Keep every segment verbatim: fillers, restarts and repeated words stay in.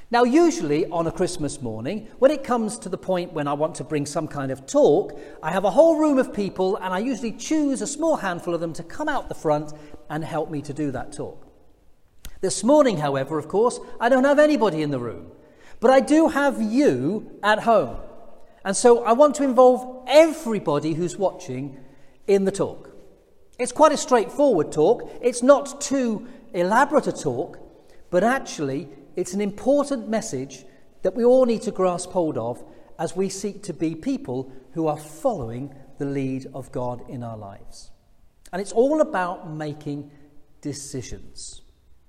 Now, usually on a Christmas morning, when it comes to the point when I want to bring some kind of talk, I have a whole room of people and I usually choose a small handful of them to come out the front and help me to do that talk. This morning, however, of course, I don't have anybody in the room, but I do have you at home. And so I want to involve everybody who's watching in the talk. It's quite a straightforward talk. It's not too elaborate a talk, but actually it's an important message that we all need to grasp hold of as we seek to be people who are following the lead of God in our lives. And it's all about making decisions.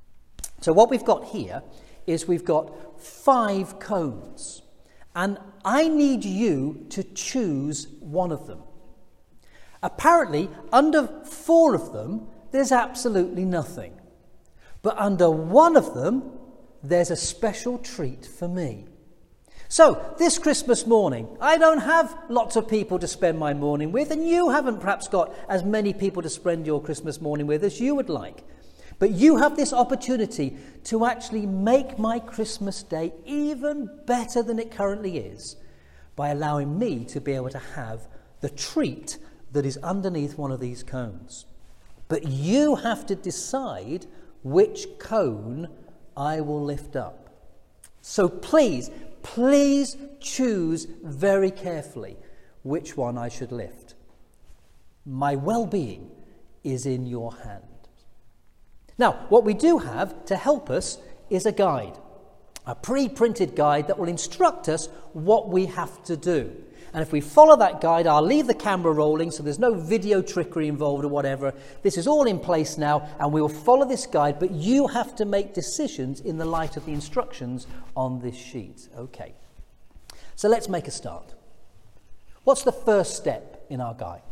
So what we've got here is we've got five cones, and I need you to choose one of them. Apparently, under four of them, there's absolutely nothing. But under one of them, there's a special treat for me. So, this Christmas morning, I don't have lots of people to spend my morning with, and you haven't perhaps got as many people to spend your Christmas morning with as you would like. But you have this opportunity to actually make my Christmas day even better than it currently is by allowing me to be able to have the treat that is underneath one of these cones. But you have to decide which cone I will lift up. So please, please choose very carefully which one I should lift. My well-being is in your hand. Now, what we do have to help us is a guide, a pre-printed guide that will instruct us what we have to do. And if we follow that guide, I'll leave the camera rolling so there's no video trickery involved or whatever. This is all in place now, and we will follow this guide, but you have to make decisions in the light of the instructions on this sheet. Okay, so let's make a start. What's the first step in our guide?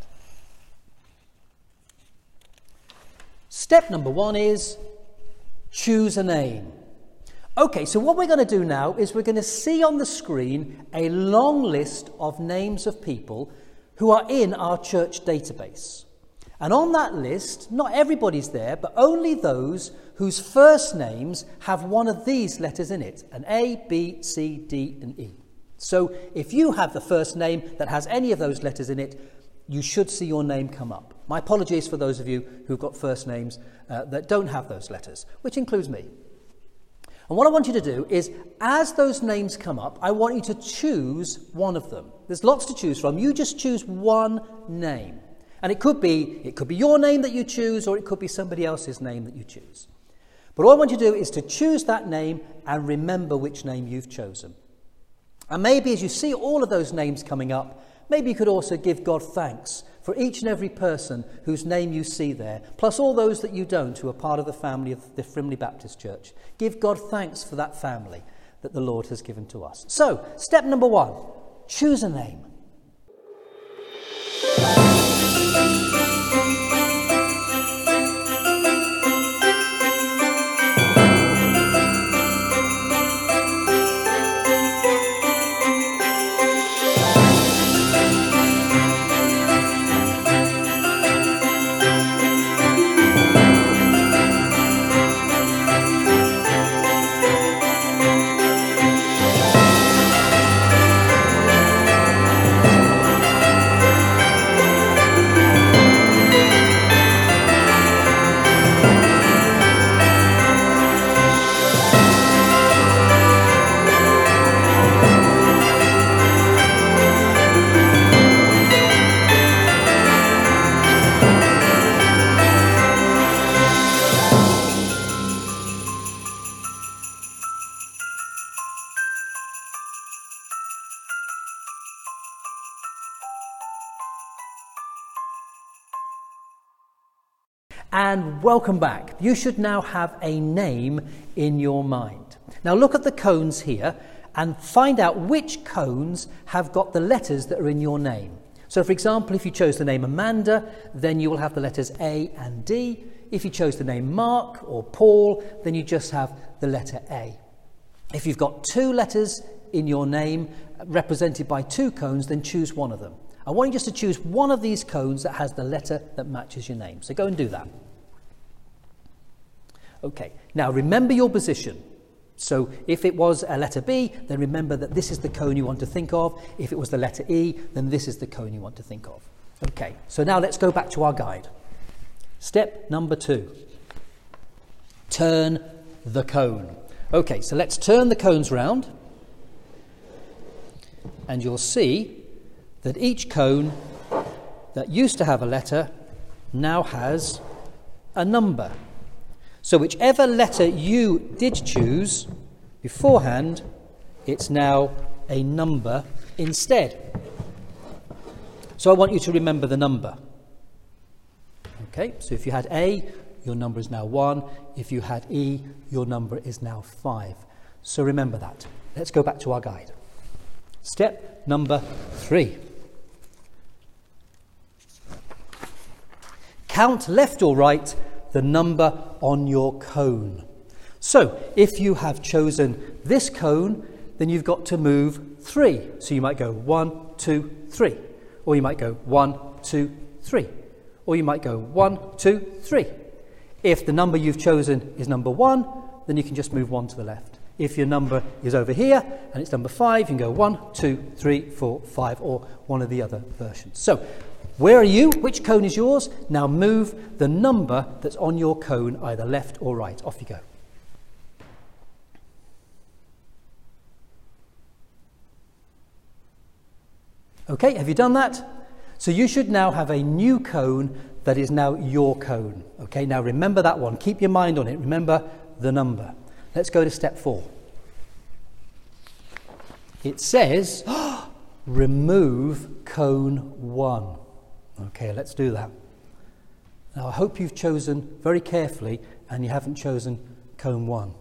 Step number one is choose a name. Okay, so what we're going to do now is we're going to see on the screen a long list of names of people who are in our church database. And on that list, not everybody's there, but only those whose first names have one of these letters in it, an A, B, C, D, and E. So if you have the first name that has any of those letters in it, you should see your name come up. My apologies for those of you who've got first names uh, that don't have those letters, which includes me. And what I want you to do is, as those names come up, I want you to choose one of them. There's lots to choose from. You just choose one name. And it could be, it could be your name that you choose, or it could be somebody else's name that you choose. But all I want you to do is to choose that name and remember which name you've chosen. And maybe as you see all of those names coming up, maybe you could also give God thanks for each and every person whose name you see there, plus all those that you don't, who are part of the family of the Frimley Baptist Church. Give God thanks for that family that the Lord has given to us. So, step number one, choose a name. And welcome back. You should now have a name in your mind. Now look at the cones here and find out which cones have got the letters that are in your name. So for example, if you chose the name Amanda, then you will have the letters A and D. If you chose the name Mark or Paul, then you just have the letter A. If you've got two letters in your name represented by two cones, then choose one of them. I want you just to choose one of these cones that has the letter that matches your name. So go and do that. Okay, now remember your position. So if it was a letter B, then remember that this is the cone you want to think of. If it was the letter E, then this is the cone you want to think of. Okay, so now let's go back to our guide. Step number two. Turn the cone. Okay, so let's turn the cones round. And you'll see that each cone that used to have a letter now has a number. So whichever letter you did choose beforehand, it's now a number instead. So I want you to remember the number. Okay, so if you had A, your number is now one. If you had E, your number is now five. So remember that. Let's go back to our guide. Step number three. Count left or right the number on your cone. So if you have chosen this cone, then you've got to move three. So you might go one, two, three. Or you might go one, two, three. Or you might go one, two, three. If the number you've chosen is number one, then you can just move one to the left. If your number is over here and it's number five, you can go one, two, three, four, five, or one of the other versions. So where are you? Which cone is yours? Now move the number that's on your cone either left or right. Off you go. Okay, have you done that? So you should now have a new cone that is now your cone. Okay, now remember that one. Keep your mind on it. Remember the number. Let's go to step four. It says, oh, remove cone one. Okay, let's do that. Now I hope you've chosen very carefully and you haven't chosen cone one.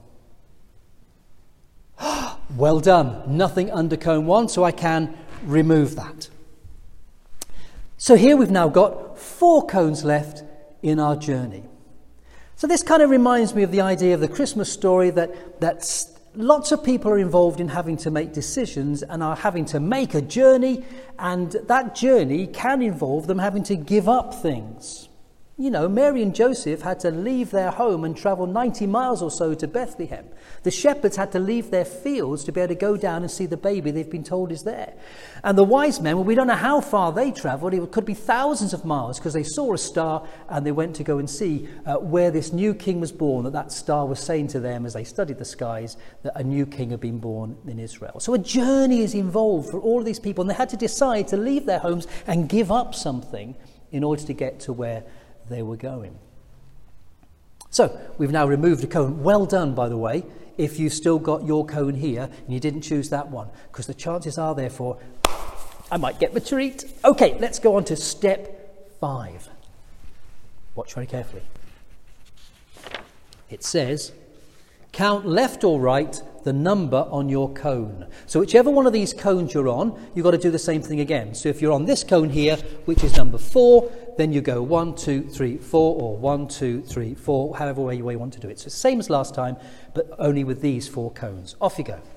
Well done. Nothing under cone one, so I can remove that. So here we've now got four cones left in our journey. So this kind of reminds me of the idea of the Christmas story that, that lots of people are involved in having to make decisions and are having to make a journey, and that journey can involve them having to give up things. You know, Mary and Joseph had to leave their home and travel ninety miles or so to Bethlehem. The shepherds had to leave their fields to be able to go down and see the baby they've been told is there. And the wise men, well, we don't know how far they travelled. It could be thousands of miles because they saw a star and they went to go and see uh, where this new king was born, that that star was saying to them as they studied the skies that a new king had been born in Israel. So a journey is involved for all of these people, and they had to decide to leave their homes and give up something in order to get to where they were going. So we've now removed a cone. Well done, by the way, if you still got your cone here and you didn't choose that one, because the chances are therefore I might get the treat. Okay, let's go on to step five. Watch very carefully. It says, count left or right the number on your cone. So whichever one of these cones you're on, you've got to do the same thing again. So if you're on this cone here, which is number four, then you go one, two, three, four, or one, two, three, four, however way you want to do it. So it's the same as last time, but only with these four cones. Off you go.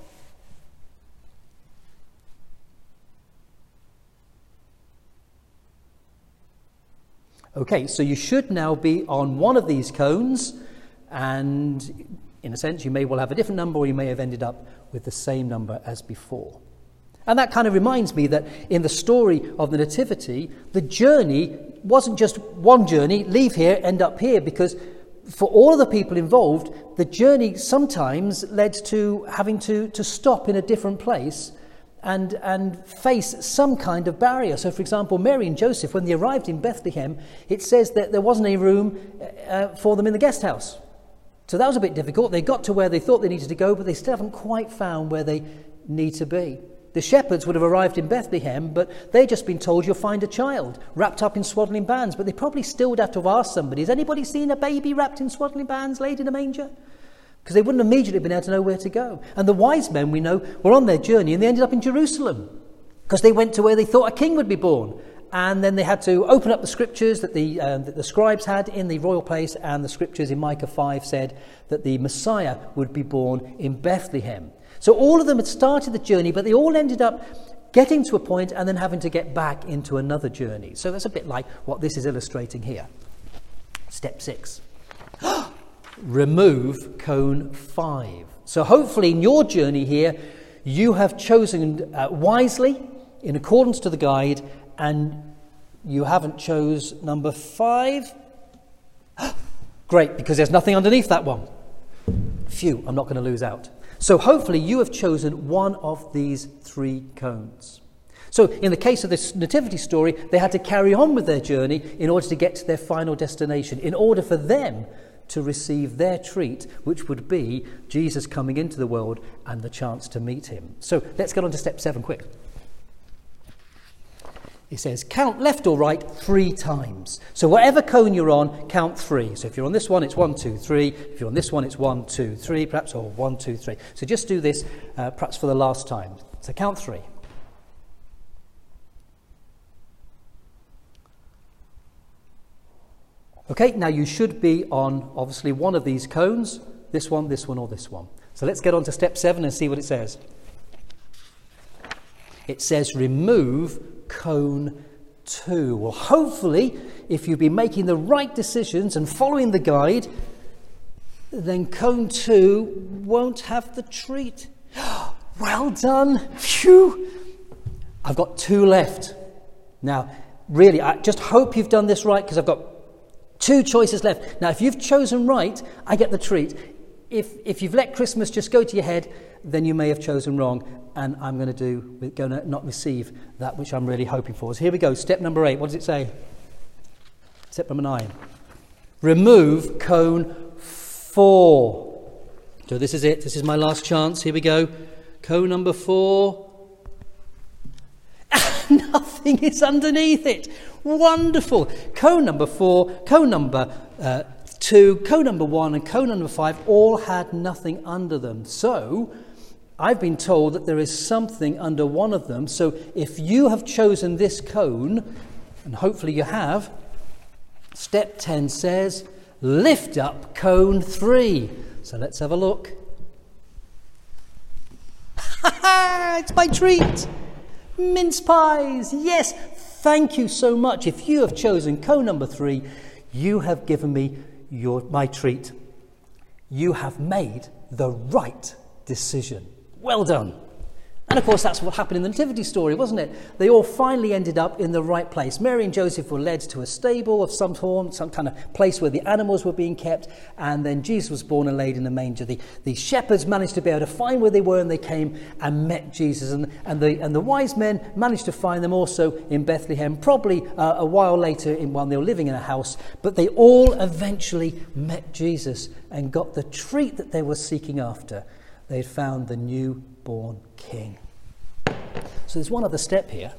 Okay, so you should now be on one of these cones, and in a sense, you may well have a different number, or you may have ended up with the same number as before. And that kind of reminds me that in the story of the Nativity, the journey wasn't just one journey, leave here, end up here, because for all of the people involved, the journey sometimes led to having to, to stop in a different place and, and face some kind of barrier. So, for example, Mary and Joseph, when they arrived in Bethlehem, it says that there wasn't any room uh, for them in the guest house. So that was a bit difficult. They got to where they thought they needed to go, but they still haven't quite found where they need to be. The shepherds would have arrived in Bethlehem, but they'd just been told you'll find a child wrapped up in swaddling bands. But they probably still would have to have asked somebody, has anybody seen a baby wrapped in swaddling bands laid in a manger? Because they wouldn't immediately have been able to know where to go. And the wise men, we know, were on their journey and they ended up in Jerusalem because they went to where they thought a king would be born. And then they had to open up the scriptures that the, uh, that the scribes had in the royal place, and the scriptures in Micah five said that the Messiah would be born in Bethlehem. So all of them had started the journey, but they all ended up getting to a point and then having to get back into another journey. So that's a bit like what this is illustrating here. Step six. Remove cone five. So hopefully in your journey here, you have chosen uh, wisely in accordance to the guide, and you haven't chose number five. Great, because there's nothing underneath that one. Phew, I'm not going to lose out. So hopefully you have chosen one of these three cones. So in the case of this nativity story, they had to carry on with their journey in order to get to their final destination, in order for them to receive their treat, which would be Jesus coming into the world and the chance to meet him. So let's get on to step seven quick. It says, count left or right three times. So whatever cone you're on, count three. So if you're on this one, it's one, two, three. If you're on this one, it's one, two, three, perhaps, or one, two, three. So just do this, uh, perhaps for the last time. So count three. Okay, now you should be on, obviously, one of these cones. This one, this one, or this one. So let's get on to step seven and see what it says. It says, remove cone two. Well, hopefully, if you've been making the right decisions and following the guide, then cone two won't have the treat. Well done. Phew. I've got two left. Now, really, I just hope you've done this right, because I've got two choices left. Now, if you've chosen right, I get the treat. If if you've let Christmas just go to your head, then you may have chosen wrong, and I'm going to do, we're going to not receive that which I'm really hoping for. So here we go. Step number eight. What does it say? Step number nine. Remove cone four. So this is it. This is my last chance. Here we go. Cone number four. Nothing is underneath it. Wonderful. Cone number four, cone number uh, two, cone number one, and cone number five all had nothing under them. So I've been told that there is something under one of them. So if you have chosen this cone, and hopefully you have, step ten says, lift up cone three. So let's have a look. It's my treat. Mince pies. Yes. Thank you so much. If you have chosen cone number three, you have given me your my treat. You have made the right decision. Well done. And of course, that's what happened in the nativity story, wasn't it? They all finally ended up in the right place. Mary and Joseph were led to a stable of some form, some kind of place where the animals were being kept, and then Jesus was born and laid in a manger. The, the shepherds managed to be able to find where they were, and they came and met Jesus. And, and, the, and the wise men managed to find them also in Bethlehem, probably uh, a while later in, while they were living in a house. But they all eventually met Jesus and got the treat that they were seeking after. They'd found the newborn king. So there's one other step here,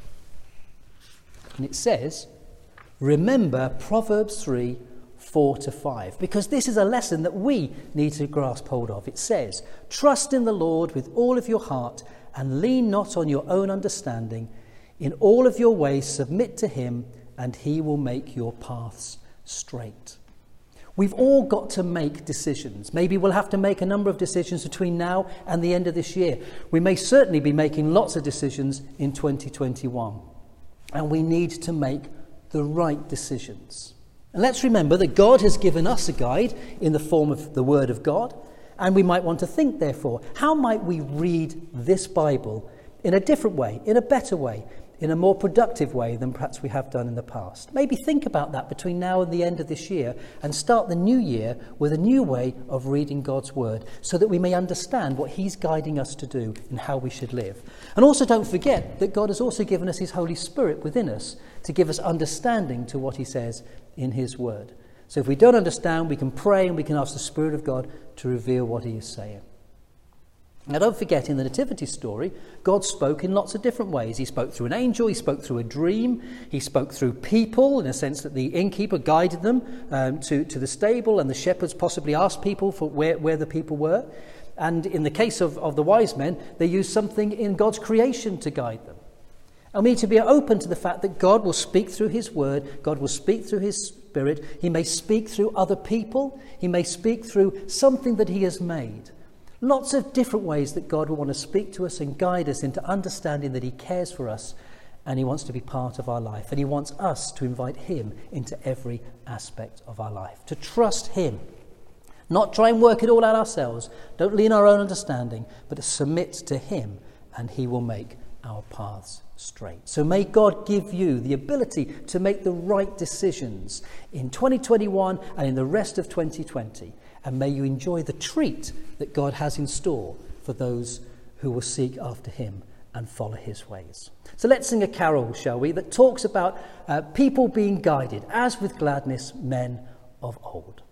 and it says, remember Proverbs three, four to five, because this is a lesson that we need to grasp hold of. It says, trust in the Lord with all of your heart and lean not on your own understanding. In all of your ways submit to him, and he will make your paths straight. We've all got to make decisions. Maybe we'll have to make a number of decisions between now and the end of this year. We may certainly be making lots of decisions in twenty twenty-one. And we need to make the right decisions. And let's remember that God has given us a guide in the form of the Word of God. And we might want to think, therefore, how might we read this Bible in a different way, in a better way, in a more productive way than perhaps we have done in the past? Maybe think about that between now and the end of this year, and start the new year with a new way of reading God's word, so that we may understand what he's guiding us to do and how we should live. And also don't forget that God has also given us his Holy Spirit within us to give us understanding to what he says in his word. So if we don't understand, we can pray and we can ask the Spirit of God to reveal what he is saying. Now, don't forget, in the nativity story, God spoke in lots of different ways. He spoke through an angel, he spoke through a dream, he spoke through people, in a sense that the innkeeper guided them um, to, to the stable, and the shepherds possibly asked people for where, where the people were. And in the case of, of the wise men, they used something in God's creation to guide them. And we need to be open to the fact that God will speak through his word, God will speak through his Spirit, he may speak through other people, he may speak through something that he has made. Lots of different ways that God will want to speak to us and guide us into understanding that he cares for us and he wants to be part of our life. And he wants us to invite him into every aspect of our life, to trust him. Not try and work it all out ourselves. Don't lean on our own understanding, but to submit to him, and he will make our paths straight. So may God give you the ability to make the right decisions in twenty twenty-one and in the rest of twenty twenty. And may you enjoy the treat that God has in store for those who will seek after him and follow his ways. So let's sing a carol, shall we, that talks about uh, people being guided, as with gladness men of old.